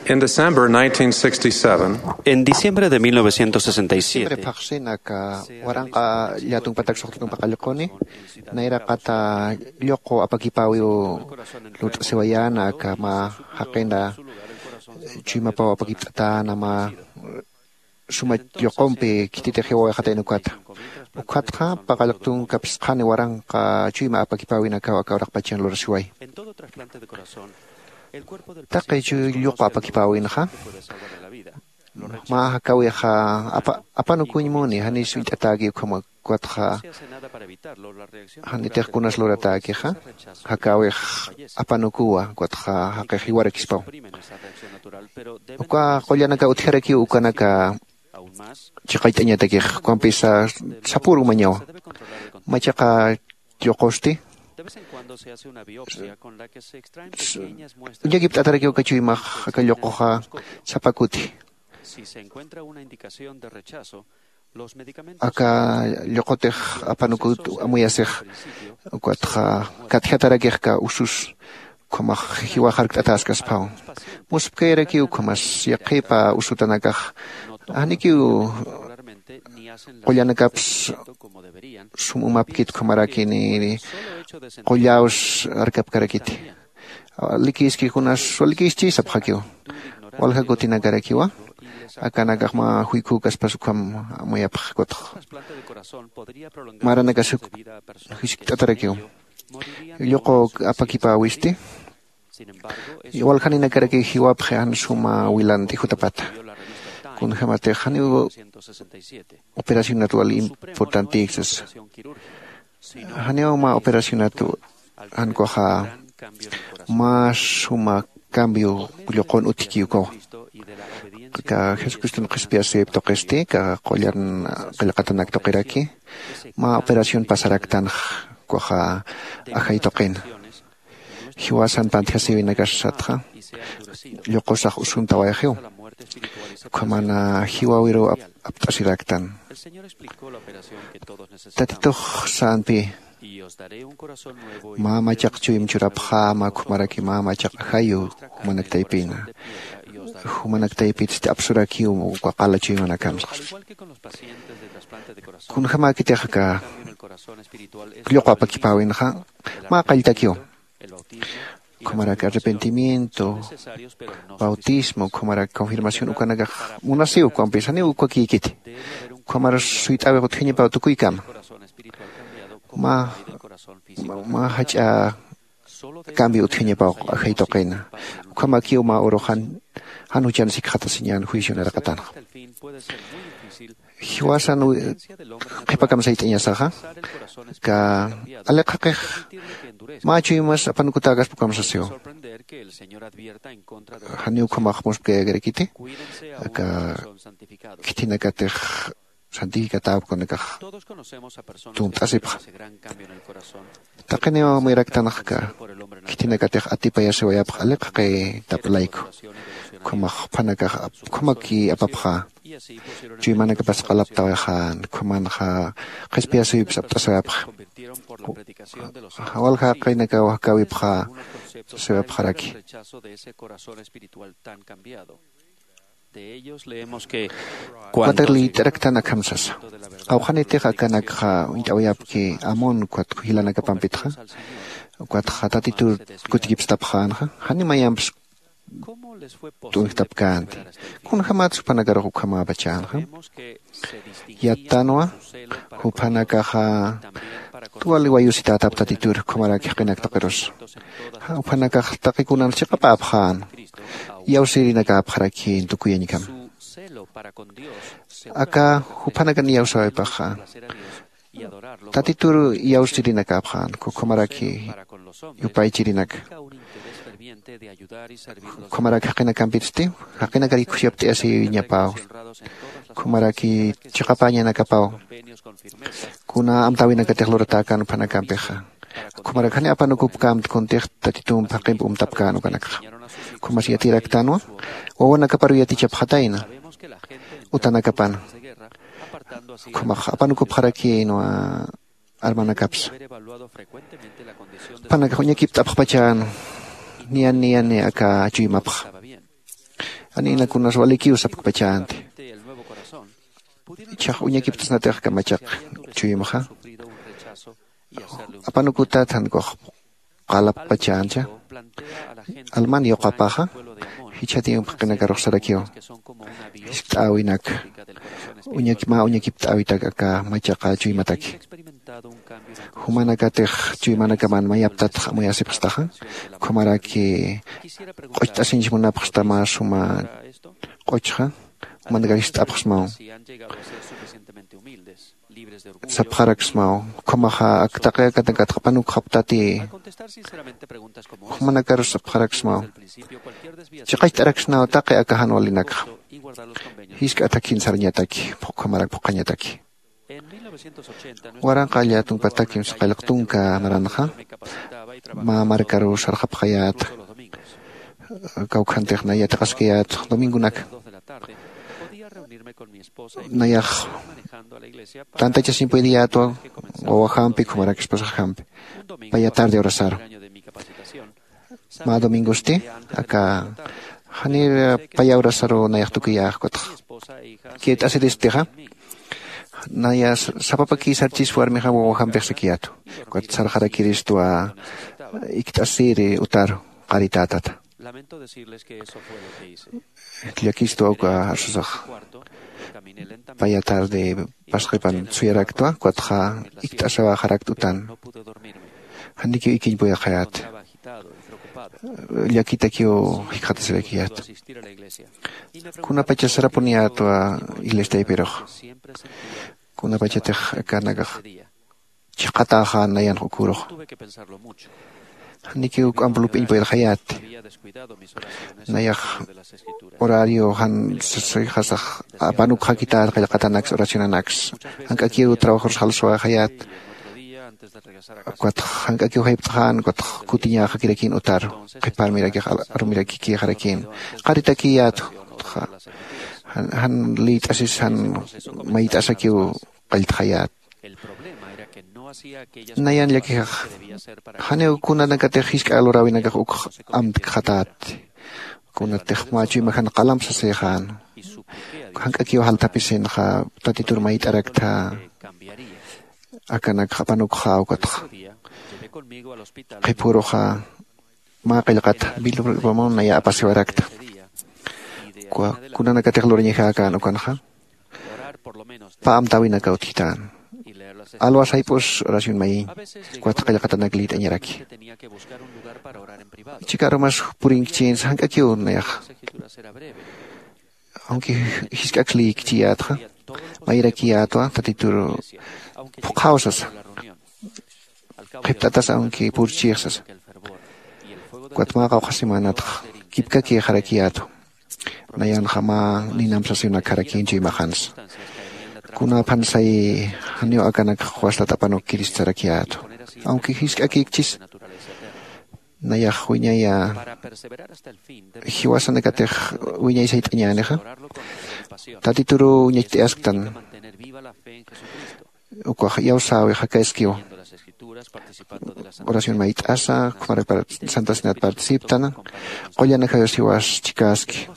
In December 1967, En diciembre de 1967, en todo trasplante de corazón, el cuerpo del paciente desconoce los signos que puede salvar la vida. Lo rechaza. No se hace nada para evitarlo. La reacción natural del cuerpo es ese rechazo y fallece. Suprimen esa reacción natural, pero deben aún más. Se debe controlar el contagio. De vez en cuando se hace una biopsia con la que se extraen pequeñas muestras de si se encuentra una indicación de rechazo, los medicamentos regularmente ni hacen la como deberían. Solo hecho de trasplante de corazón podría prolongar la vida a personas que morirían sin embargo, operación natural importante Haneoma operación natural ancoja más suma cambio con utikiuko ka Jesucristo no crespiase toqueste ka collan pelakatanak tokeraki ma operación pasaraktan coja ajaitoquen hiwasan pantiasivina gashatja yoqosaj usuntawajeu kamana hiwawiro aptasiraktan tatito sanpi ma machaq chuyim churapja ma kumaraki ma machaq hayu humanaktaipina humanaktaipit apsurakiu qaqala chuyimanakan kun hama kitejaka lyoqa pakipawinja ma qaltakiu Comará arrepentimiento, bautismo, comará confirmación ukanaga munasiu compensani ukakikiti. Comará suitabe gotini pa tukuikam. Ma hacha cambio utini pa ajaitokena. Comakiu ma orohan hanuchan sikhata sinyan juicio na rakatan. Hiwasan qipakam saitanya saha ka alaqaqih machimas apanukutagas pukam sasio haniu kamahmos ke grekiti ka kitinakateh santificatao konekah tuntasipha taqeneo miraktanah ka kitinakateh atipaya sewayap alaqaqe taplaiko kamah panakah kamaki apapha Chimana que pasa calap tawajan, kumanja, respiasu saptasap. Awalha kaina ka wahkawipha, sebabharaki. Cuaterli teraktan akamsas. Awhanete hakanakha, intawayapki amon kuat hilana kapampitha. Kuat hatatitur kutikipstaphanha, hanimayamps. Tuhtapkant. Kun hamat supanagar hukama bachan. Yatanwa hupanakaha tuali wayusita taptatitur kumaraki kinak takeros. Hupanakah takikunan chikapaphan. Yausirina kapharaki tukuyanikam. Aka hupanakan yausawaipaha. Tatitur yausirina kaphan kumaraki yupaichirinak. Kumaraki hakina kampitsti, hakina kari kusyapti asi nyapao. Kumaraki chikapanya nakapao. Kuna amtawina katehloratakan panakampeha. Kumarakani apanukupkam konteh tatitum pakim umtapkanu kanaka. Kumasiatirak tanwa, wawana kaparuyati chaphataina. Utanakapan. Kumak apanukupharaki no armanakaps. Panakahunya kiptapapachan. Nian aka chuyimapha. Anina kunas waliki usap pachante. Chak unya kiptas natech kamachak chuyimha. Apanukuta tanko qalap pachancha. Alman yoqapaja. Hichati umpaqinakarok sarakio. Awinak. Unya kiptawitak aka machaqa chuymataki. Humanakatej chuymanakaman mayaptat muyasipstaja. Kumaraki qochtasinchmunapaqstama suma qochja. Mandagaristapqsmao. Sapqaraksmao. Kumaja aktaqayakatanqatqapanuk haptati. Humanakarus sapqaraksmao. Chiqaytaraksnao taqi akahan walinak. Hiska atakin sarñataki. Kumarak puqañataki. Waran qallatun patakim sqalqtunka naranja. Ma markaru sarqapqayat. Kaukhantiq nayataqaskiyat domingunak. Nayaq tantacha simpuediato o jampi kumarak esposa jampi. Vaya tarde orazar. Ma domingosti acá hanir paya orazaro nayaqtukiyaq kotq. Kiet asidistija. Nayas sapapaki sarchis warmiha o jampi sekiato. Kot sarjarakiristua iktasiri utar qaritata. Lamento decirles que eso fue lo que hice. Tliakisto auka arsuzaq. Paya tarde pasqipan suyaraktua kuatqa iktasawa haraktutan. Handiki ikin puya hayat. Liakitakio hikhatasrakiyat. Kuna pacha sarapuniatua iglesia ipiroj. Kuna pacha tej kanagaj. Chiqataja nayan hukuroj. Handiki amplup inpuya hayat. Nayak horario han sejasaj apanuk hakitar qalqatanax oracionanax hankakiu trabajos halsoa hayat kwat hankakiu haypthan kwat kutinya hakirakin utar qipar ki armiraki ki harakin qaritakiyat han lit asisan mait asakiu qalt hayat nayan laki haneu kuna nakate hisk alorawina ka uk amt khatat kuna tehmachi makan qalam sasehan hankakio haltapisin kha tatitur mait arakta akana khapanuk kha ukat qipuro kha ma qilqat bilbamon naya apasiwarakta kuna nakate gloriña kan ukanha pa amtawina ka utitan alwas haipos oración mai kuat qilqatanak lit anyaraki Chikaro mas puring chins hankakio nayak. Aunque hiskakli ktiatra, maira kiatwa tatitur pukausas. Qiptatas aunque purchirsas. Kuatma qawqasimanat kipkaki harakiato. Nayan khama ninamsasuna karakinji mahans. Kuna pansai hanyo akanak khwastatapanok kiristarakiato. Aunque hiskaki kchis Naya huñaya hiwasan nekatej huñay saitañaneja tatituru ñayti asktan ukwa yausawe hakaeskio oración mait asa kumara para santas net participtana qollana kayos hiwas chikaski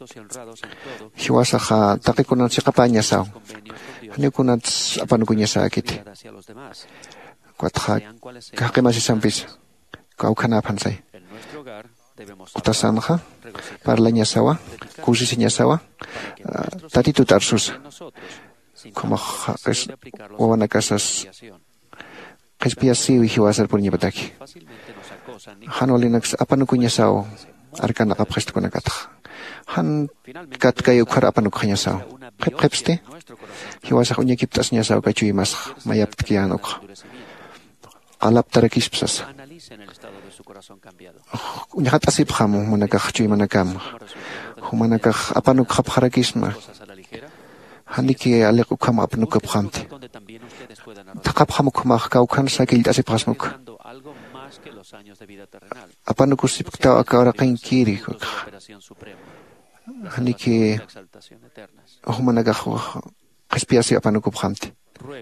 hiwasaja taqikunan siqapañasaw hanikunat apanukuñasakit kuatja kahqimasisampis Kaukana pansay. Utasanja, parlaña sawa, kusisiña sawa, tatitu tarsus. Como es wana casas. Kespiasi hiwasar por ñipataki. Hanolinax apanukuña saw, arkana kapgesto con akata. Han katkayo kar apanukuña saw. Kepste, hiwasa uña kiptas ña saw kachuimas, mayaptkianok. Alaptarakishpsas. Uñahat asip hamu manakah cuy manakam. Humanakah apanuk hapharakisma. Handiki alek ukam apanuk kaphamti. Takap hamuk mah kaukan sakil asip hasmuk. Apanuk usip ta akarakin kiri. Handiki humanakah kaspiasi apanuk kaphamti.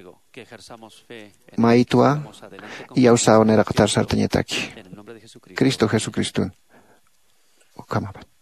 Maitua y ausao nera qatar sartañataki. Cristo Jesucristo. Ukamapat.